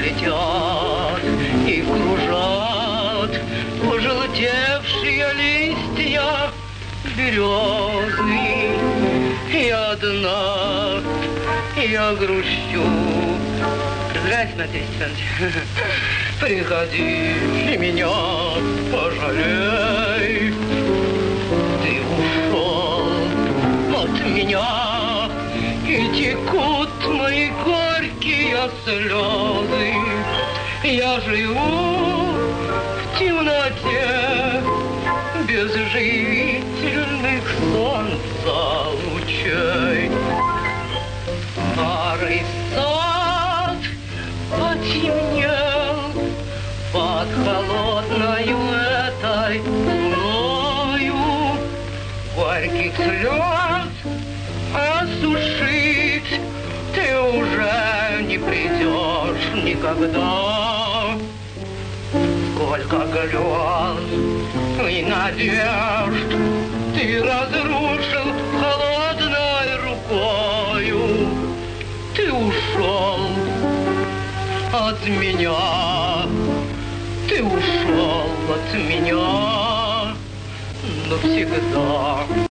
летят и кружат пожелтевшие листья березы. И одна я грущу. Здравствуйте, Матвей Александрович. Приходи и меня пожалей. Ты ушел от меня, и текут мои горькие слезы. Я живу в темноте без живительных солнца лучей. Старый сад потемнел под холодною этой луною. Горьких слез осушить ты уже не придешь никогда. Сколько грез и надежд ты разрушил холодной рукою. Ты ушел от меня, ты ушел от меня навсегда.